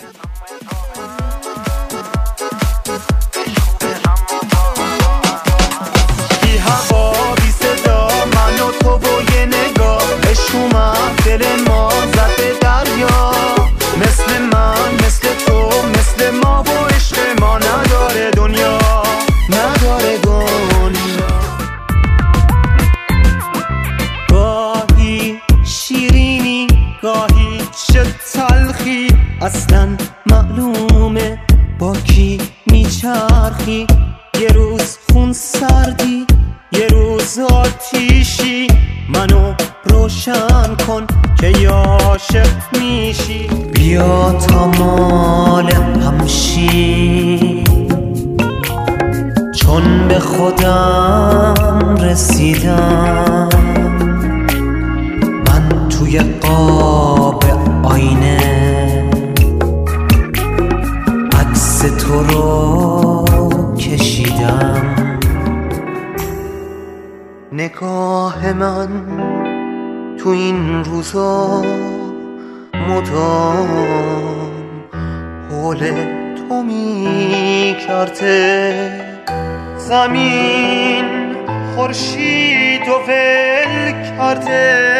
بی هوا بی صدا من و تو و یه نگاه عشق اومد دل ما زد به دریا. مثل من مثل تو مثل ما و عشق ما نداره دنیا، نداره دنیا. گاهی شیرینی گاهی شد تلخی، اصلا معلومه با کی میچرخی. یه روز خون سردی یه روز آتیشی، منو روشن کن که عاشق میشی. بیا تا مال همشی، چون به خودم رسیدم. من توی قاب آینه عکس تو رو کشیدم. نگاه من تو این روزا مدام حول تو می کرده. زمین خورشید و ول کرده،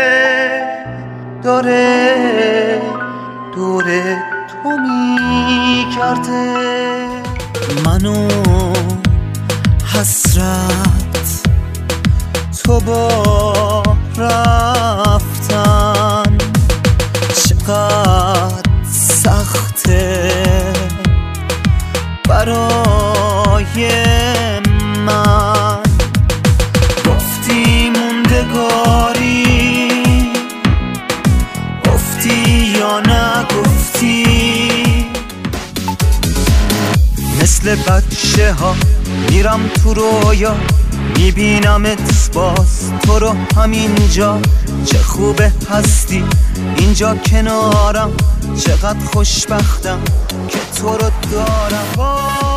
داره دور تو می کرده. منو حسرت تو با رفتن چقدر سخته برای من. گفتی موندگاری، گفتی یا نگفتی. مثل بچه ها میرم تو رویا، میبینمت باز تو رو همینجا. چه خوبه هستی اینجا کنارم، چقدر خوشبختم که تو رو دارم.